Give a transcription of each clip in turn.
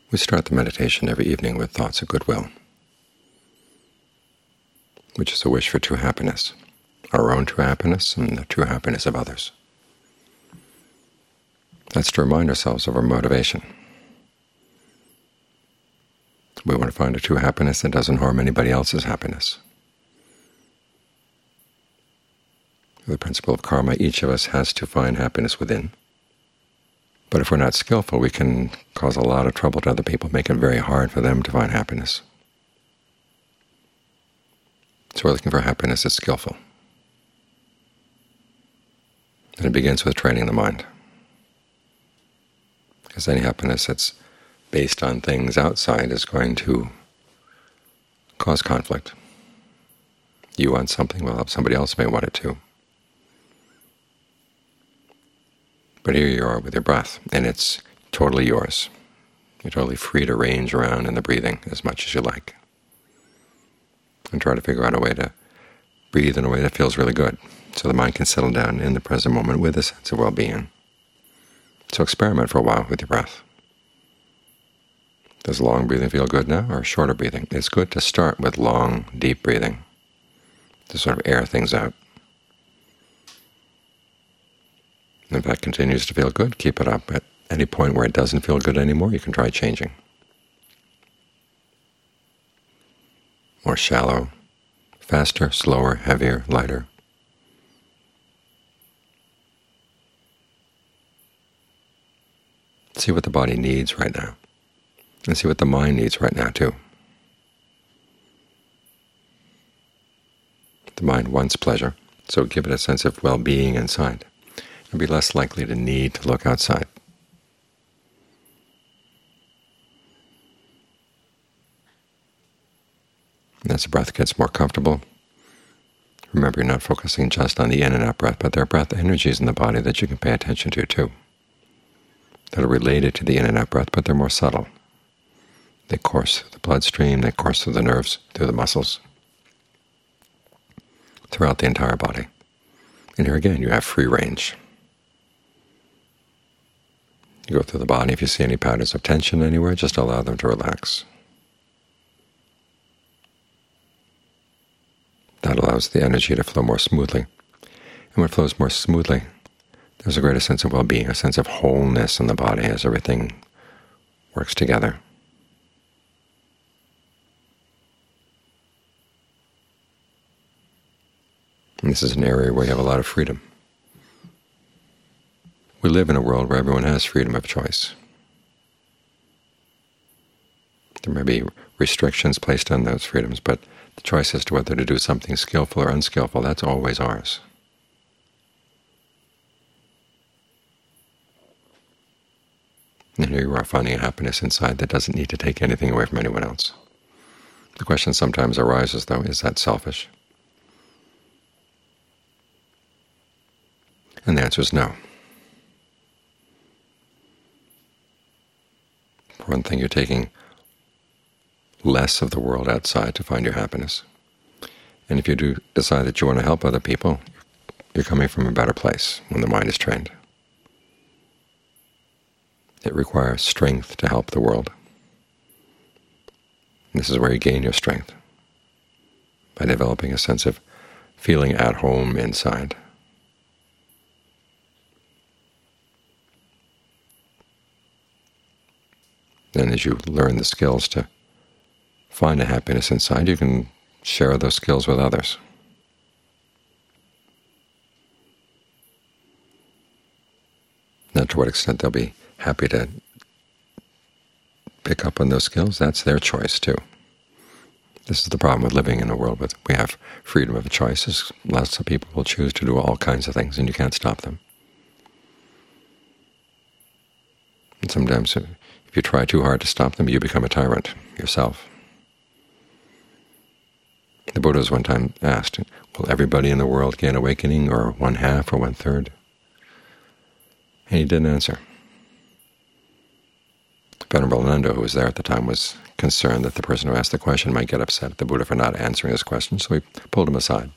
We start the meditation every evening with thoughts of goodwill, which is a wish for true happiness, our own true happiness and the true happiness of others. That's to remind ourselves of our motivation. We want to find a true happiness that doesn't harm anybody else's happiness. The principle of karma, each of us has to find happiness within. But if we're not skillful, we can cause a lot of trouble to other people, make it very hard for them to find happiness. So we're looking for happiness that's skillful. And it begins with training the mind. Because any happiness that's based on things outside is going to cause conflict. You want something, well, somebody else may want it too. But here you are with your breath, and it's totally yours. You're totally free to range around in the breathing as much as you like. And try to figure out a way to breathe in a way that feels really good, so the mind can settle down in the present moment with a sense of well-being. So experiment for a while with your breath. Does long breathing feel good now, or shorter breathing? It's good to start with long, deep breathing, to sort of air things out. If that continues to feel good, keep it up. At any point where it doesn't feel good anymore, you can try changing. More shallow, faster, slower, heavier, lighter. See what the body needs right now, and see what the mind needs right now, too. The mind wants pleasure, so give it a sense of well-being inside. You'll be less likely to need to look outside. And as the breath gets more comfortable, remember you're not focusing just on the in and out breath, but there are breath energies in the body that you can pay attention to too, that are related to the in and out breath, but they're more subtle. They course through the bloodstream, they course through the nerves, through the muscles, throughout the entire body. And here again you have free range. You go through the body. If you see any patterns of tension anywhere, just allow them to relax. That allows the energy to flow more smoothly. And when it flows more smoothly, there's a greater sense of well-being, a sense of wholeness in the body as everything works together. And this is an area where you have a lot of freedom. We live in a world where everyone has freedom of choice. There may be restrictions placed on those freedoms, but the choice as to whether to do something skillful or unskillful, that's always ours. And here you are finding a happiness inside that doesn't need to take anything away from anyone else. The question sometimes arises, though, is that selfish? And the answer is no. For one thing, you're taking less of the world outside to find your happiness. And if you do decide that you want to help other people, you're coming from a better place when the mind is trained. It requires strength to help the world. And this is where you gain your strength, by developing a sense of feeling at home inside. Then as you learn the skills to find a happiness inside, you can share those skills with others. Now, to what extent they'll be happy to pick up on those skills, that's their choice too. This is the problem with living in a world where we have freedom of choice. Lots of people will choose to do all kinds of things, and you can't stop them. And sometimes if you try too hard to stop them, you become a tyrant yourself. The Buddha was one time asked, will everybody in the world gain awakening, or 1/2 or 1/3? And he didn't answer. Venerable Ananda, who was there at the time, was concerned that the person who asked the question might get upset at the Buddha for not answering his question, so he pulled him aside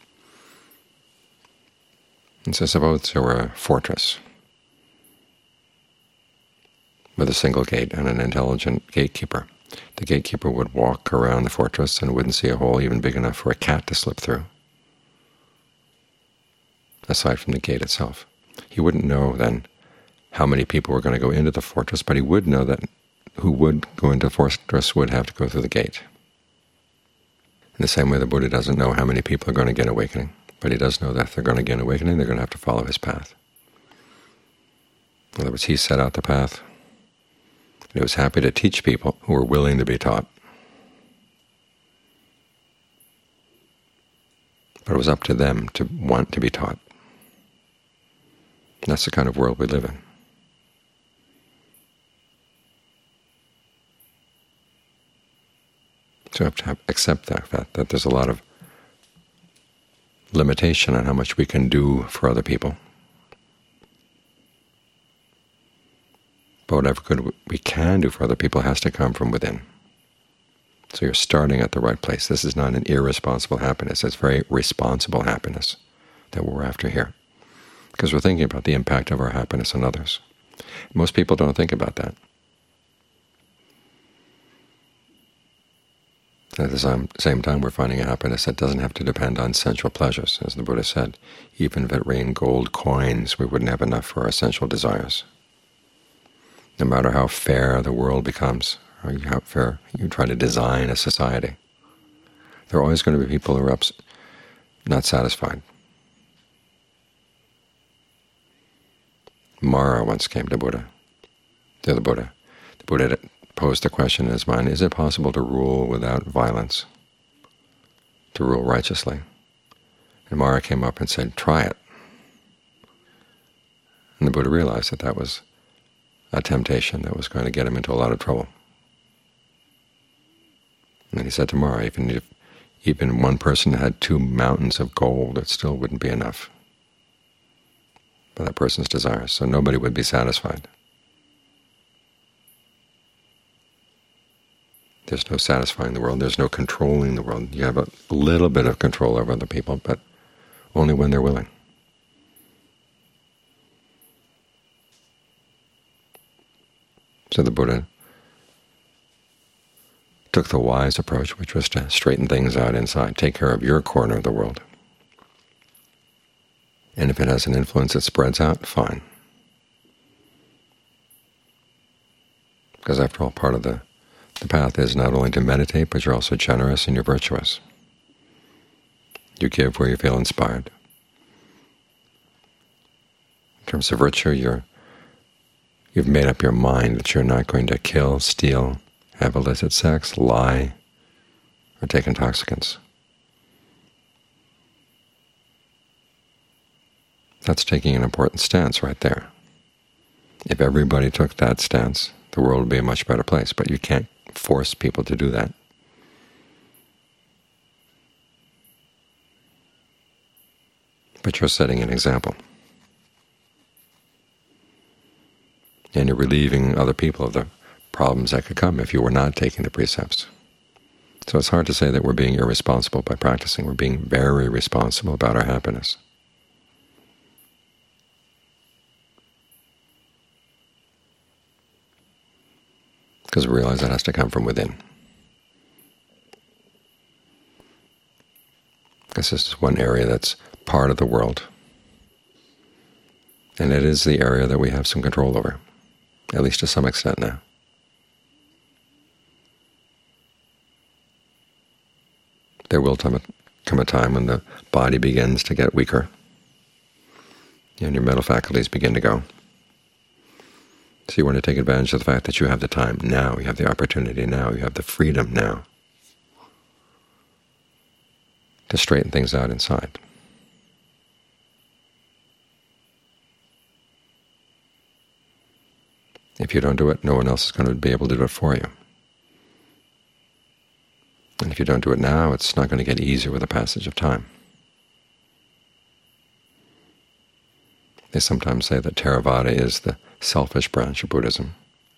and said, suppose there were a fortress with a single gate and an intelligent gatekeeper. The gatekeeper would walk around the fortress and wouldn't see a hole even big enough for a cat to slip through, aside from the gate itself. He wouldn't know then how many people were going to go into the fortress, but he would know that who would go into the fortress would have to go through the gate. In the same way, the Buddha doesn't know how many people are going to get awakening, but he does know that if they're going to get awakening, they're going to have to follow his path. In other words, he set out the path, and he was happy to teach people who were willing to be taught. But it was up to them to want to be taught. And that's the kind of world we live in. So we have to accept that fact that there's a lot of limitation on how much we can do for other people. But whatever good we can do for other people has to come from within. So you're starting at the right place. This is not an irresponsible happiness. It's very responsible happiness that we're after here, because we're thinking about the impact of our happiness on others. Most people don't think about that. At the same time, we're finding a happiness that doesn't have to depend on sensual pleasures. As the Buddha said, even if it rained gold coins, we wouldn't have enough for our sensual desires. No matter how fair the world becomes, or how fair you try to design a society, there are always going to be people who are not satisfied. Mara once came to the Buddha. The Buddha posed the question in his mind, is it possible to rule without violence, to rule righteously? And Mara came up and said, try it. And the Buddha realized that that was a temptation that was going to get him into a lot of trouble. And then he said to Mara, even one person had 2 mountains of gold, it still wouldn't be enough for that person's desires. So nobody would be satisfied. There's no satisfying the world. There's no controlling the world. You have a little bit of control over other people, but only when they're willing. So the Buddha took the wise approach, which was to straighten things out inside, take care of your corner of the world. And if it has an influence that spreads out, fine. Because after all, part of the path is not only to meditate, but you're also generous and you're virtuous. You give where you feel inspired. In terms of virtue, you've made up your mind that you're not going to kill, steal, have illicit sex, lie, or take intoxicants. That's taking an important stance right there. If everybody took that stance, the world would be a much better place, but you can't force people to do that. But you're setting an example. And you're relieving other people of the problems that could come if you were not taking the precepts. So it's hard to say that we're being irresponsible by practicing. We're being very responsible about our happiness. Because we realize that has to come from within. Because this is one area that's part of the world, and it is the area that we have some control over, at least to some extent now. There will come a time when the body begins to get weaker, and your mental faculties begin to go. So you want to take advantage of the fact that you have the time now, you have the opportunity now, you have the freedom now to straighten things out inside. If you don't do it, no one else is going to be able to do it for you. And if you don't do it now, it's not going to get easier with the passage of time. They sometimes say that Theravada is the selfish branch of Buddhism.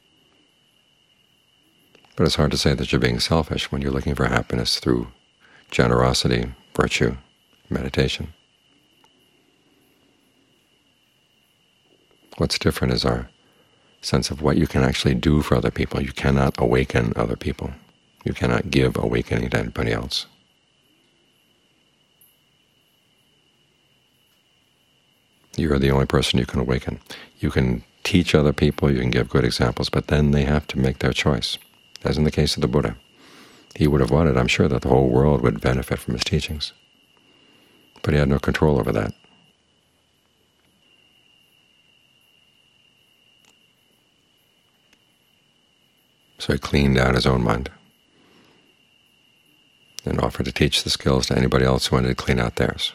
But it's hard to say that you're being selfish when you're looking for happiness through generosity, virtue, meditation. What's different is our sense of what you can actually do for other people. You cannot awaken other people. You cannot give awakening to anybody else. You're the only person you can awaken. You can teach other people, you can give good examples, but then they have to make their choice. As in the case of the Buddha. He would have wanted, I'm sure, that the whole world would benefit from his teachings. But he had no control over that. So he cleaned out his own mind and offered to teach the skills to anybody else who wanted to clean out theirs.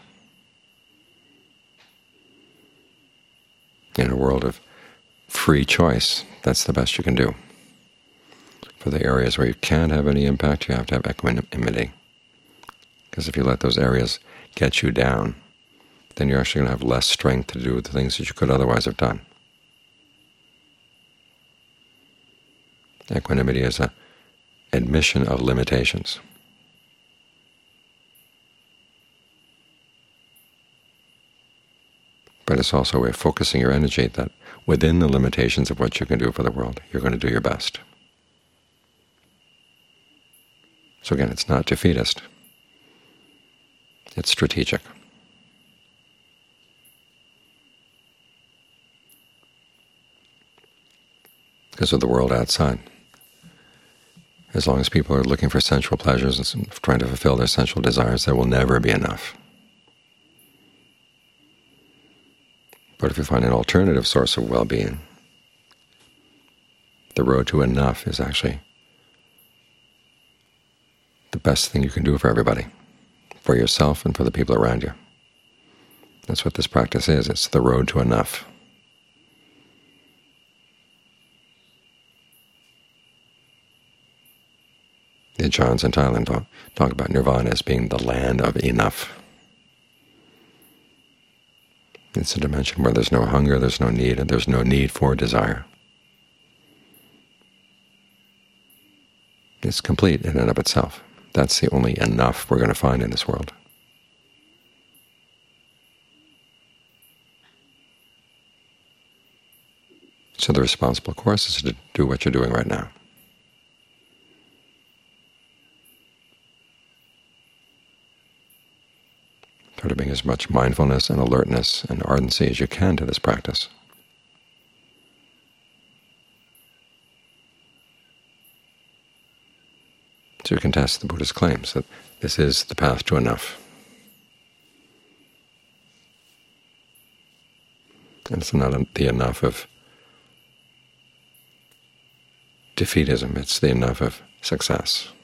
In a world of free choice, that's the best you can do. For the areas where you can't have any impact, you have to have equanimity. Because if you let those areas get you down, then you're actually going to have less strength to do the things that you could otherwise have done. Equanimity is an admission of limitations. But it's also a way of focusing your energy that within the limitations of what you can do for the world, you're going to do your best. So again, it's not defeatist. It's strategic. Because of the world outside. As long as people are looking for sensual pleasures and trying to fulfill their sensual desires, there will never be enough. But if you find an alternative source of well-being, the road to enough is actually the best thing you can do for everybody, for yourself and for the people around you. That's what this practice is. It's the road to enough. The Ajahns in Thailand talk about nirvana as being the land of enough. It's a dimension where there's no hunger, there's no need, and there's no need for desire. It's complete in and of itself. That's the only enough we're going to find in this world. So the responsible course is to do what you're doing right now. Try to bring as much mindfulness and alertness and ardency as you can to this practice. So you can test the Buddha's claims that this is the path to enough. And it's not the enough of defeatism, it's the enough of success.